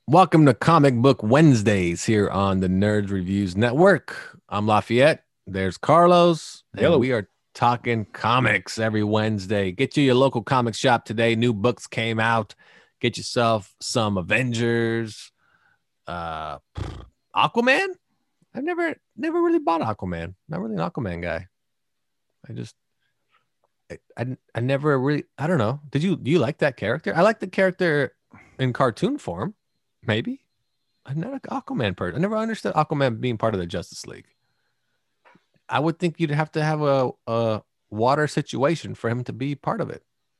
Welcome to Comic Book Wednesdays here on the Nerds Reviews Network. I'm Lafayette. There's Carlos, and Yellow. we are talking comics every Wednesday. Get you your local comic shop today. New books came out. Get yourself some Avengers, uh, Aquaman. I've never really bought Aquaman. Not really an Aquaman guy. I just I never really I don't know. Do you like that character? I like the character in cartoon form, maybe. I'm not an Aquaman person. I never understood Aquaman being part of the Justice League. I would think you'd have to have a water situation for him to be part of it.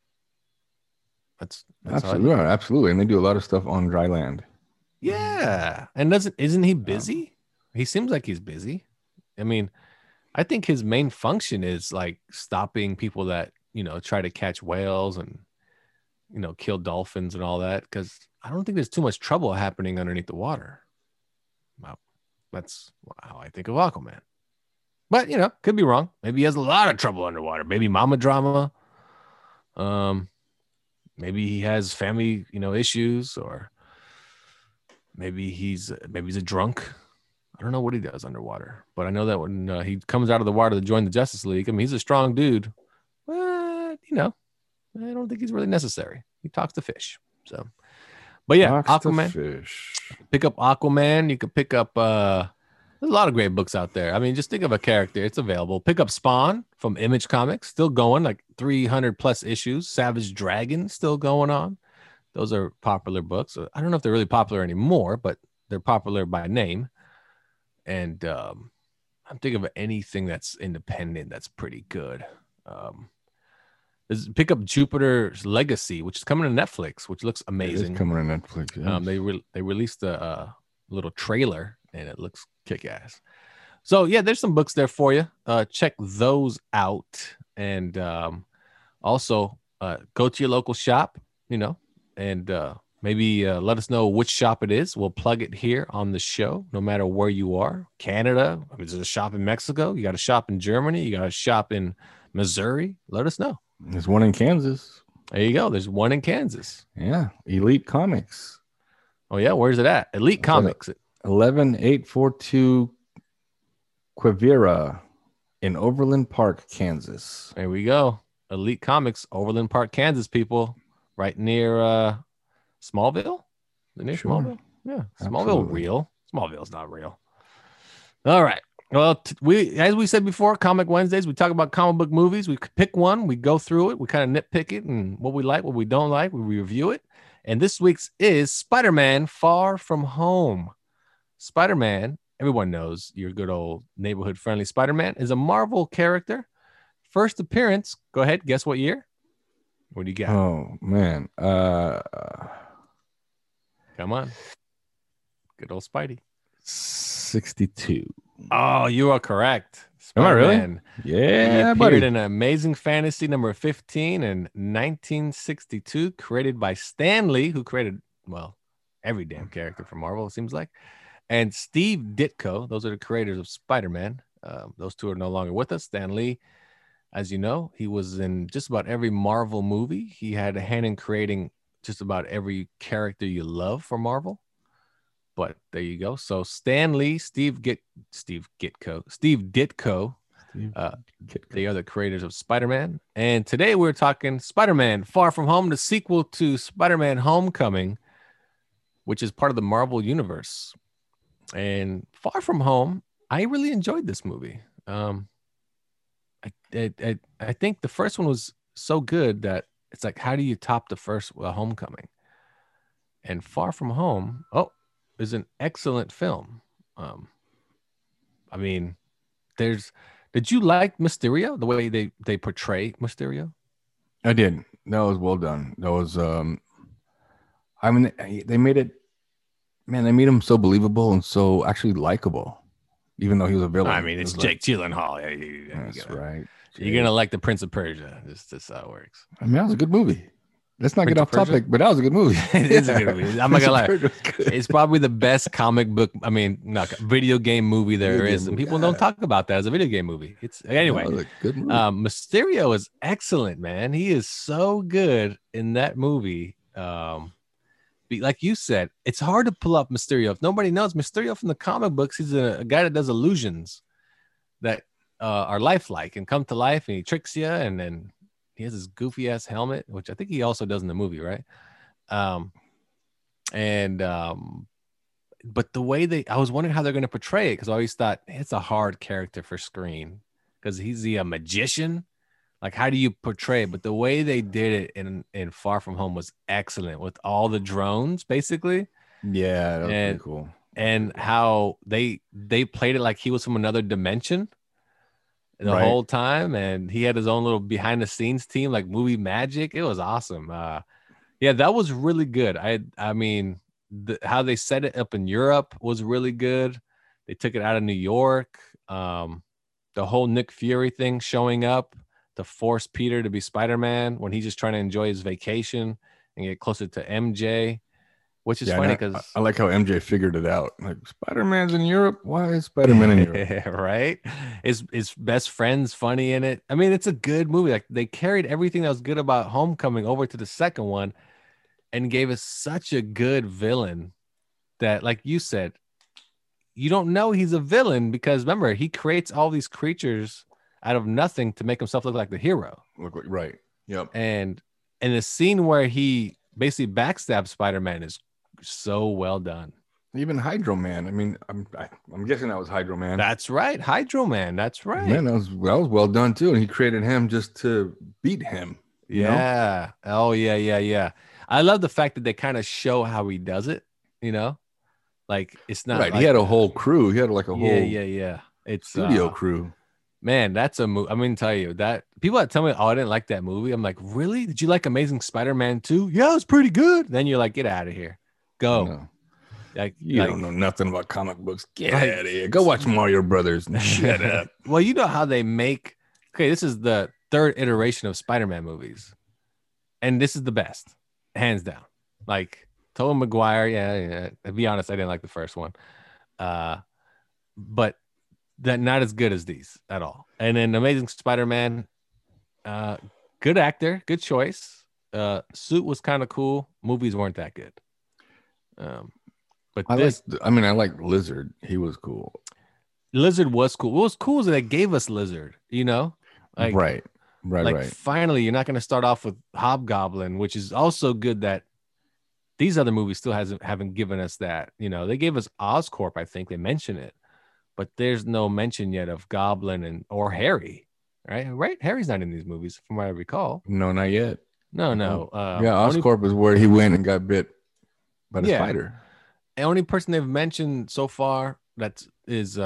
That's how I Absolutely, look at it. absolutely, and they do a lot of stuff on dry land. Yeah, and isn't he busy? He seems like he's busy. I mean, I think his main function is like stopping people that try to catch whales and kill dolphins and all that. Because I don't think there's too much trouble happening underneath the water. Well, that's how I think of Aquaman. But could be wrong. Maybe he has a lot of trouble underwater. Maybe mama drama. Um, maybe he has family, issues, or maybe he's a drunk. I don't know what he does underwater, but I know that when he comes out of the water to join the Justice League, I mean, he's a strong dude. But I don't think he's really necessary. He talks to fish. So, but yeah, Talks to Aquaman. fish. Pick up Aquaman. You could pick up there's a lot of great books out there. I mean, just think of a character. It's available. Pick up Spawn from Image Comics, still going, like 300 plus issues. Savage Dragon still going on. Those are popular books. I don't know if they're really popular anymore, but they're popular by name. And I'm thinking of anything that's independent that's pretty good. Pick up Jupiter's Legacy, which is coming to Netflix, which looks amazing. It is coming to Netflix. Yes. They released a little trailer, and it looks kick-ass. So yeah, there's some books there for you. Check those out, and also go to your local shop, and maybe let us know which shop it is. We'll plug it here on the show, no matter where you are. Canada, there's a shop in Mexico. You got a shop in Germany. You got a shop in Missouri. Let us know. There's one in Kansas. There you go. There's one in Kansas. Yeah, Elite Comics. Oh yeah, where's it at? Elite Comics. 11842 Quivira in Overland Park, Kansas. There we go. Elite Comics, Overland Park, Kansas, people. Right near Smallville? Near Sure. Smallville? Yeah. Smallville Absolutely. real. Smallville's not real. All right. Well, as we said before, Comic Wednesdays, we talk about comic book movies. We pick one, we go through it, we kind of nitpick it, and what we like, what we don't like, we review it. And this week's is Spider-Man Far From Home. Spider-Man, everyone knows your good old neighborhood friendly Spider-Man, is a Marvel character. First appearance, go ahead, guess what year? What do you got? Oh man. Come on. Good old Spidey. 62. Oh, you are correct. Am I really? Spider-Man. He Yeah, appeared buddy. in Amazing Fantasy number 15 in 1962, created by Stan Lee, who created, well, every damn character from Marvel, it seems like, and Steve Ditko. Those are the creators of Spider-Man. Those two are no longer with us. Stan Lee, as you know, he was in just about every Marvel movie. He had a hand in creating just about every character you love for Marvel. But there you go. So Stan Lee, Steve Ditko, they are the creators of Spider-Man. And today we're talking Spider-Man Far From Home, the sequel to Spider-Man Homecoming, which is part of the Marvel Universe. And Far From Home, I really enjoyed this movie. I think the first one was so good that it's like, how do you top the first Homecoming? And Far From Home, is an excellent film. I mean, did you like Mysterio, the way they portray Mysterio? I did. That was well done. That was I mean, they made it, man, they made him so believable and so actually likable, even though he was a villain. I mean, it's Jake Gyllenhaal. That's right. You're gonna like the Prince of Persia. This how it works. I mean, that was a good movie. Let's not Prince get of off Persia? topic, but that was a good movie. It is a good movie. I'm not gonna lie. It's probably the best comic book, not video game movie there is. And people don't talk about that as a video game movie. It's anyway. A good movie. Mysterio is excellent, man. He is so good in that movie. like you said, it's hard to pull up Mysterio. If nobody knows Mysterio from the comic books, he's a guy that does illusions that are lifelike and come to life, and he tricks you, and then he has this goofy ass helmet, which I think he also does in the movie, right? Um, and but the way I was wondering how they're going to portray it, because I always thought it's a hard character for screen because he's a magician. Like, how do you portray it? But the way they did it in Far From Home was excellent with all the drones, basically. Yeah, that was pretty cool. And how they played it like he was from another dimension the whole time, and he had his own little behind the scenes team, like movie magic. It was awesome. Yeah, that was really good. I mean, how they set it up in Europe was really good. They took it out of New York. The whole Nick Fury thing showing up to force Peter to be Spider-Man when he's just trying to enjoy his vacation and get closer to MJ, which is funny because I like how MJ figured it out. Like, Spider-Man's in Europe. Why is Spider-Man in Europe? Right? His best friend's funny in it. I mean, it's a good movie. Like, they carried everything that was good about Homecoming over to the second one and gave us such a good villain that, like you said, you don't know he's a villain because remember, he creates all these creatures out of nothing to make himself look like the hero. Right. Yep. And the scene where he basically backstabs Spider-Man is so well done. Even Hydro Man. I mean, I'm guessing that was Hydro Man. That's right, Hydro Man. That's right. Man, that was well done too. And he created him just to beat him. Yeah. Oh yeah. I love the fact that they kind of show how he does it. You know, like it's not right. Like, he had a whole crew. He had like a whole It's studio crew. Man, that's a movie. I'm gonna tell you that people that tell me, "Oh, I didn't like that movie." I'm like, "Really? Did you like Amazing Spider-Man 2? Yeah, it was pretty good." Then you're like, "Get out of here, go." No. Like, you don't know nothing about comic books. Get out of here. Go watch Mario Brothers and shut up. Well, you know how they make. Okay, this is the third iteration of Spider-Man movies, and this is the best, hands down. Like Tobey Maguire, yeah. To be honest, I didn't like the first one, but that not as good as these at all. And then Amazing Spider-Man, good actor, good choice. Suit was kind of cool. Movies weren't that good. But I like Lizard. He was cool. Lizard was cool. What was cool is that they gave us Lizard, you know? Like, right. Finally, you're not going to start off with Hobgoblin, which is also good that these other movies still haven't given us that. You know, they gave us Oscorp, I think they mention it, but there's no mention yet of Goblin or Harry, right? Harry's not in these movies, from what I recall. No, not yet. No. Oscorp is where he went and got bit by the spider. The only person they've mentioned so far is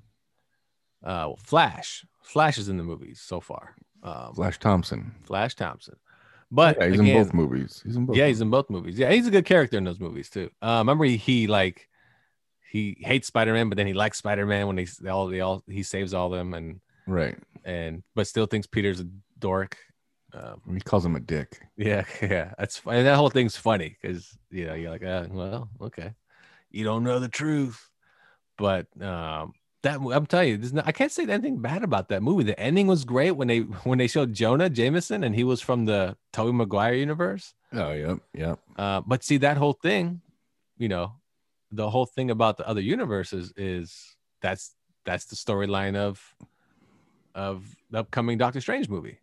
Flash. Flash is in the movies so far. Flash Thompson. But he's in both movies. He's in both movies. Yeah, he's a good character in those movies too. Remember he hates Spider-Man, but then he likes Spider-Man when he saves all them but still thinks Peter's a dork. He calls him a dick. Yeah. That's funny. That whole thing's funny because you're like, well, okay, you don't know the truth, but that I'm telling you, I can't say anything bad about that movie. The ending was great when they showed Jonah Jameson and he was from the Tobey Maguire universe. Oh, yep. But see, that whole thing, the whole thing about the other universes is that's the storyline of the upcoming Doctor Strange movie.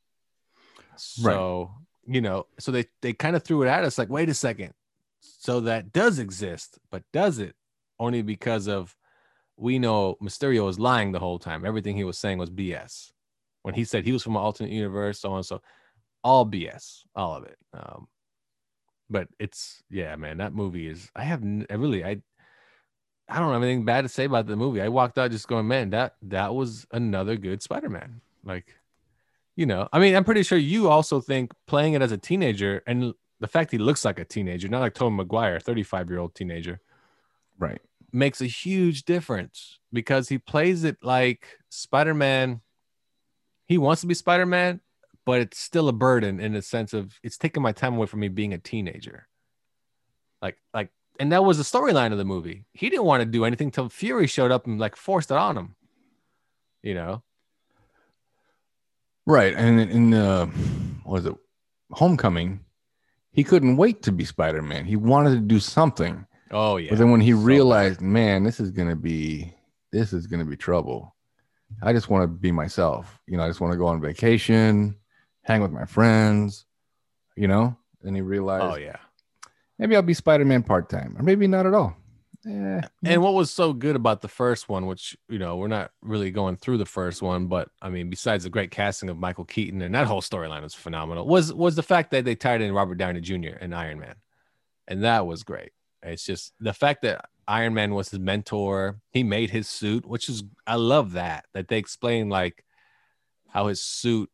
So, so they kind of threw it at us like, wait a second. So that does exist, but does it? Only because we know Mysterio was lying the whole time. Everything he was saying was BS. When he said he was from an alternate universe, so on and so, all BS, all of it. But it's, man, that movie is, I don't have anything bad to say about the movie. I walked out just going, man, that was another good Spider-Man. Like, I'm pretty sure you also think playing it as a teenager and the fact he looks like a teenager, not like Tobey Maguire, 35-year-old teenager. Right. Makes a huge difference because he plays it like Spider-Man. He wants to be Spider-Man, but it's still a burden in the sense of it's taking my time away from me being a teenager. And that was the storyline of the movie. He didn't want to do anything till Fury showed up and forced it on him. Right. And in what was it? Homecoming, he couldn't wait to be Spider-Man. He wanted to do something. Oh yeah. But then when he So realized, bad. man, this is gonna be trouble. I just want to be myself. I just want to go on vacation, hang with my friends, And he Oh realized yeah. maybe I'll be Spider-Man part-time, or maybe not at all. And what was so good about the first one, which we're not really going through the first one, but I mean, besides the great casting of Michael Keaton and that whole storyline was phenomenal, was the fact that they tied in Robert Downey Jr. and Iron Man, and that was great. It's just the fact that Iron Man was his mentor. He made his suit, which is I love that they explain like how his suit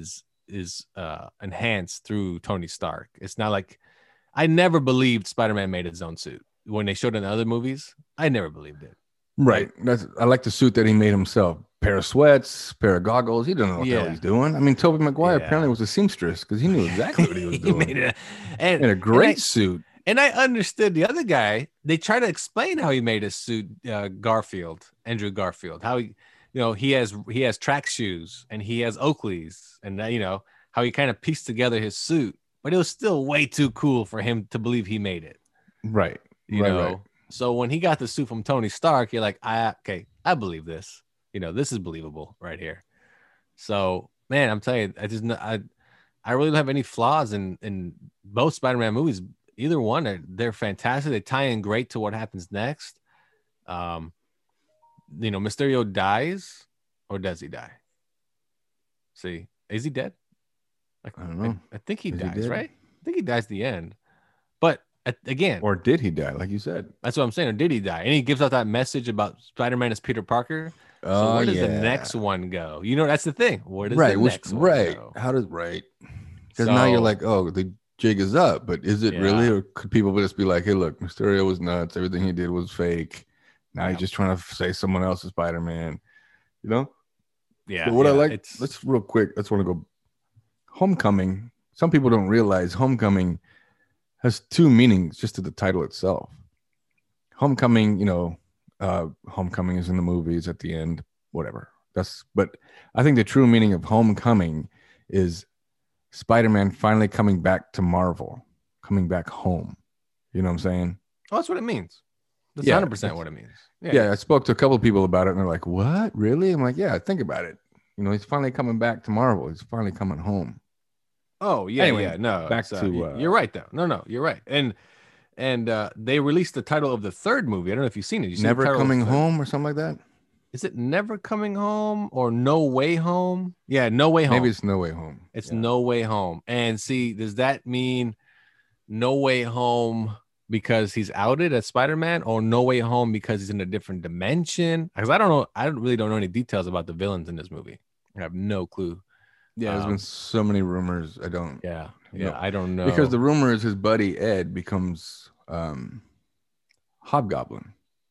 is enhanced through Tony Stark. It's not like I never believed Spider-Man made his own suit when they showed it in other movies. I never believed it. Right. I like the suit that he made himself. Pair of sweats, pair of goggles. He doesn't know what the hell Yeah, he's doing. I mean, Tobey Maguire apparently yeah. was a seamstress because he knew exactly what he was He doing. made it, And a great suit. and I understood the other guy. They try to explain how he made his suit. Andrew Garfield, how he has track shoes and he has Oakleys, and how he kind of pieced together his suit, but it was still way too cool for him to believe he made it. Right. Right. So when he got the suit from Tony Stark, you're like, I believe this. This is believable right here. So man, I'm telling you, I really don't have any flaws in both Spider-Man movies. Either one, they're fantastic. They tie in great to what happens next. Um, Mysterio dies, or does he die? See, is he dead? I don't know. I think he Is dies, he right? I think he dies at the end. But again, or did he die? Like you said. that's what I'm saying. Or did he die? And he gives out that message about Spider-Man as Peter Parker. So Oh where does the yeah. next one go? That's the thing. Where does Right. the next one go? How does Because now you're like, oh, the jig is up, but is it really? Or could people just be like, hey, look, Mysterio was nuts. Everything he did was fake. Now he's just trying to say someone else is Spider-Man. Yeah. But what I like, it's let's real quick. Let's want to go. Homecoming. Some people don't realize Homecoming has two meanings just to the title itself. Homecoming, Homecoming is in the movies at the end, whatever. But I think the true meaning of Homecoming is Spider-Man finally coming back to Marvel, coming back home. You know what I'm saying? Oh, that's what it means. That's Yeah, 100% what it means. Yeah, I spoke to a couple of people about it, and they're like, "What? Really?" I'm like, "Yeah, think about it. He's finally coming back to Marvel. He's finally coming home." Oh yeah, Anyway, yeah. No, back to you're right though. No, you're right. And they released the title of the third movie. I don't know if you've seen it. You seen Never the title Coming Home or something like that. Is it Never Coming Home or No Way Home? Yeah, No Way Home. Maybe it's No Way Home. It's No Way Home. And see, does that mean No Way Home because he's outed as Spider-Man, or No Way Home because he's in a different dimension? Because I don't know. I really don't know any details about the villains in this movie. I have no clue. Yeah, there's been so many rumors. I don't. Yeah, know. I don't know. Because the rumor is his buddy Ed becomes Hobgoblin.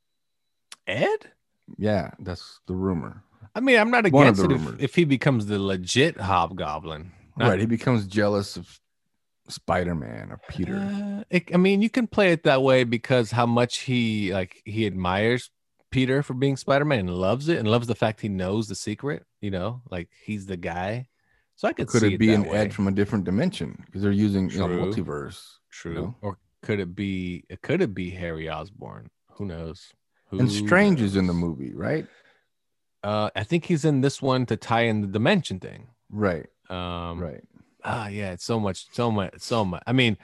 Ed? Yeah, that's the rumor. I mean, I'm not against it if he becomes the legit Hobgoblin. Right, he becomes jealous of Spider-Man or Peter. I mean, you can play it that way because how much he admires Peter for being Spider-Man and loves it and loves the fact he knows the secret. Like he's the guy. So I could see it be an way. Ed from a different dimension because they're using multiverse. True. Or could it be Harry Osborn? Who knows? And Strange is in the movie, right? I think he's in this one to tie in the dimension thing. Right. Right. Yeah, it's so much. I mean,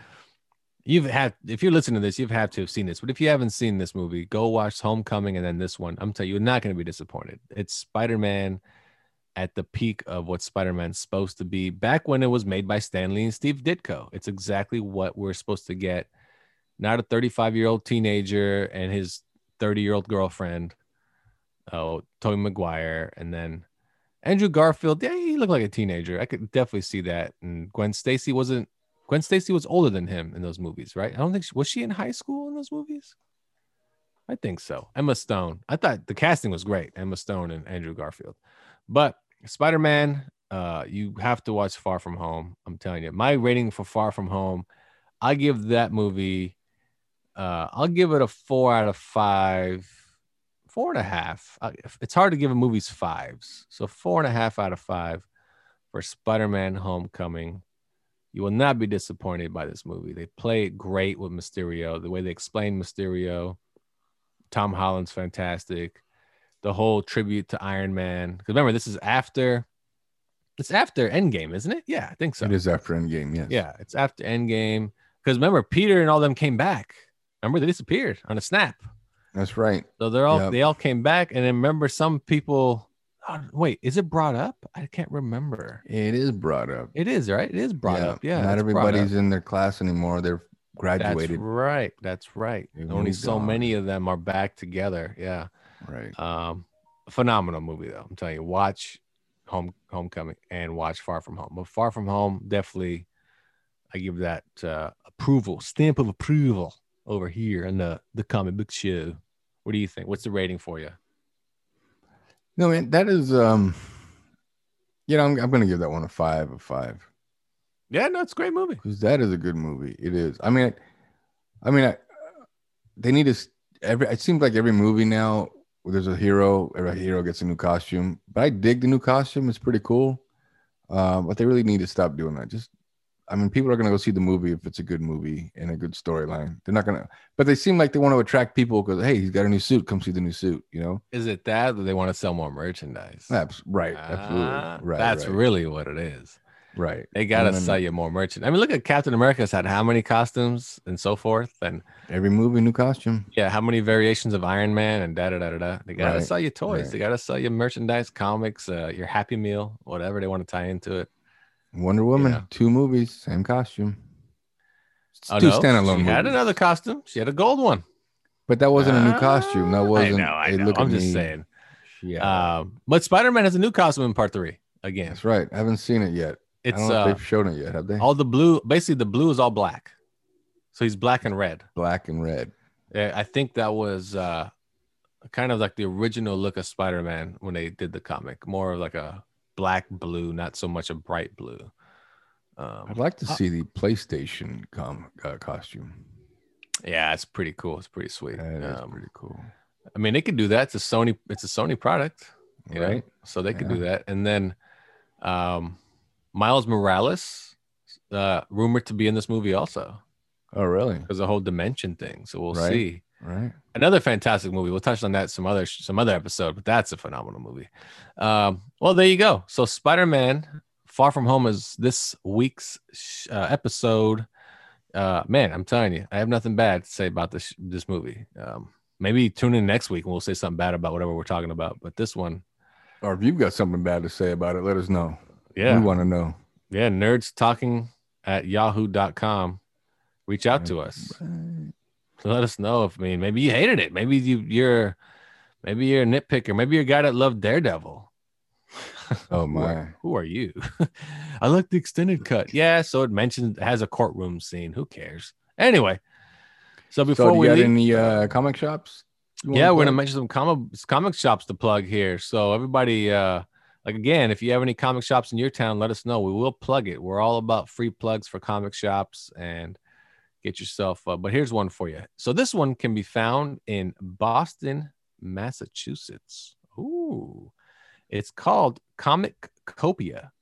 if you're listening to this, you've had to have seen this. But if you haven't seen this movie, go watch Homecoming and then this one. I'm telling you, you're not going to be disappointed. It's Spider-Man at the peak of what Spider-Man's supposed to be back when it was made by Stan Lee and Steve Ditko. It's exactly what we're supposed to get. Not a 35-year-old teenager and his 30-year-old girlfriend. Oh, Tobey Maguire, and then Andrew Garfield. Yeah, he looked like a teenager. I could definitely see that. And Gwen Stacy was older than him in those movies, right? I don't think was she in high school in those movies? I think so. Emma Stone. I thought the casting was great. Emma Stone and Andrew Garfield. But Spider-Man, you have to watch Far From Home. I'm telling you, my rating for Far From Home, I give that movie, I'll give it a 4 out of 5, 4.5. It's hard to give a movies 5s, so 4.5 out of 5 for Spider-Man Homecoming. You will not be disappointed by this movie. They play it great with Mysterio. The way they explain Mysterio, Tom Holland's fantastic. The whole tribute to Iron Man. Because remember, this is after. It's after Endgame, isn't it? Yeah, I think so. It is after Endgame, yes. Yeah, it's after Endgame. Because remember, Peter and all them came back. Remember, they disappeared on a snap. That's right. So they all came back. And then remember, some people. Oh, wait, is it brought up? I can't remember. It is brought up. It is, right? It is brought up. Yeah. Not everybody's in their class anymore. They're graduated. That's right. Only so many of them are back together. Yeah. Right. Phenomenal movie though. I'm telling you, watch Homecoming and watch Far From Home. But Far From Home, definitely I give that stamp of approval over here on the comic book show. What do you think? What's the rating for you? No, man, that is I'm gonna give that one a 5 of 5. Yeah, no, it's a great movie. Because that is a good movie. It is. I mean, they need to it seems like every movie now there's a hero, every hero gets a new costume. But I dig the new costume, it's pretty cool. But they really need to stop doing that. People are gonna go see the movie if it's a good movie and a good storyline. They're not gonna, but they seem like they want to attract people because hey, he's got a new suit. Come see the new suit. Is it that or they want to sell more merchandise? Right, absolutely, right. That's really what it is. Right, they gotta sell you more merchandise. I mean, look at Captain America's had how many costumes and so forth, and every movie new costume. Yeah, how many variations of Iron Man and da da da da. They gotta sell you toys. Right. They gotta sell you merchandise, comics, your Happy Meal, whatever they want to tie into it. Wonder Woman, 2 movies, same costume. Two standalone movies. She had another costume. She had a gold one. But that wasn't a new costume. That wasn't. I know. I'm just saying. Yeah. But Spider-Man has a new costume in part 3 again. That's right. I haven't seen it yet. I don't know if they've shown it yet, have they? All the blue. Basically, the blue is all black. So he's black and red. Black and red. I think that was kind of like the original look of Spider-Man when they did the comic. More of like a black blue, not so much a bright blue. I'd like to see the PlayStation costume. Yeah, it's pretty cool. It's pretty sweet. That is pretty cool. I mean, they could do that. It's a Sony product, right? So they could do that. And then Miles Morales, rumored to be in this movie also. Oh, really? Because the whole dimension thing. So we'll see. Right. Another fantastic movie. We'll touch on that some other episode, but that's a phenomenal movie. Well, there you go. So Spider-Man Far From Home is this week's episode. Man, I'm telling you, I have nothing bad to say about this movie. Maybe tune in next week and we'll say something bad about whatever we're talking about. But this one, or if you've got something bad to say about it, let us know. Yeah, we want to know. Yeah, nerdstalking@yahoo.com. Reach out to us. Right. Let us know if maybe you hated it. Maybe you're a nitpicker. Maybe you're a guy that loved Daredevil. Oh my! Who are you? I like the extended cut. Yeah, so it has a courtroom scene. Who cares? Anyway, so before we leave, any comic shops? Yeah, we're gonna mention some comic shops to plug here. So everybody, again, if you have any comic shops in your town, let us know. We will plug it. We're all about free plugs for comic shops and get yourself. But here's one for you. So this one can be found in Boston, Massachusetts. Ooh. It's called Comicopia.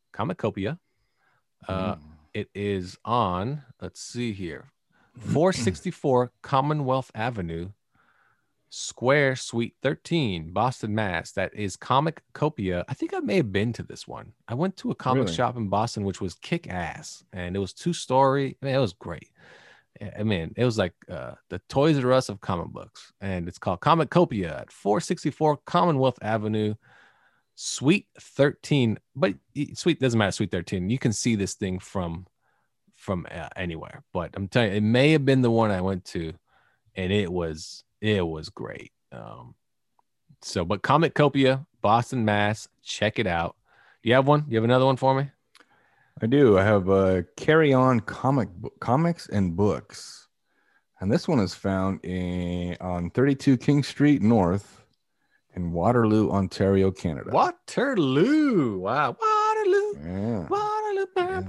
It is on, let's see here, 464 Commonwealth Avenue, Square, Suite 13, Boston, Mass. That is Comicopia. I think I may have been to this one. I went to a comic shop in Boston, which was kick-ass, and it was 2-story. Man, it was great. I mean, it was like the Toys R Us of comic books, and it's called Comicopia at 464 Commonwealth Avenue, Suite 13, but Suite doesn't matter. Suite 13, you can see this thing from anywhere. But I'm telling you, it may have been the one I went to, and it was great. But Comicopia, Boston, Mass. Check it out. Do you have one? Do you have another one for me? I do. I have Carry On Comics and Books, and this one is found on 32 King Street North. In Waterloo, Ontario, Canada. Waterloo. Wow. Waterloo. Yeah. Waterloo.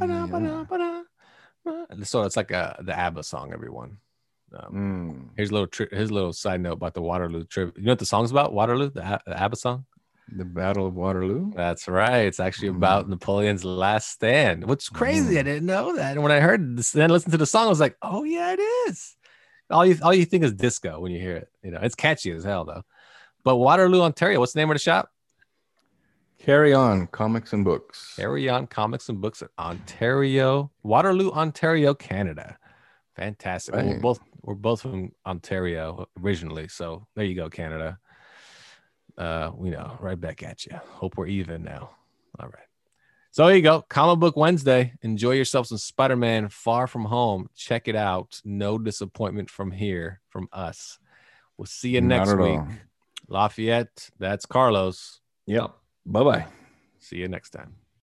So it's like the ABBA song, everyone. Here's a little side note about the Waterloo trip. You know what the song's about? Waterloo, the ABBA song? The Battle of Waterloo. That's right. It's actually about Napoleon's last stand. What's crazy, I didn't know that. And when I heard this, then listened to the song, I was like, oh yeah, it is. All you think is disco when you hear it. You know, it's catchy as hell though. But Waterloo, Ontario, what's the name of the shop? Carry On Comics and Books. Carry On Comics and Books at Ontario, Waterloo, Ontario, Canada. Fantastic. Right. We're both from Ontario originally, so there you go, Canada. We know, right back at you. Hope we're even now. All right. So there you go. Comic Book Wednesday. Enjoy yourself some Spider-Man Far From Home. Check it out. No disappointment from here, from us. We'll see you next week. All. Lafayette, that's Carlos. Yep. Bye-bye. See you next time.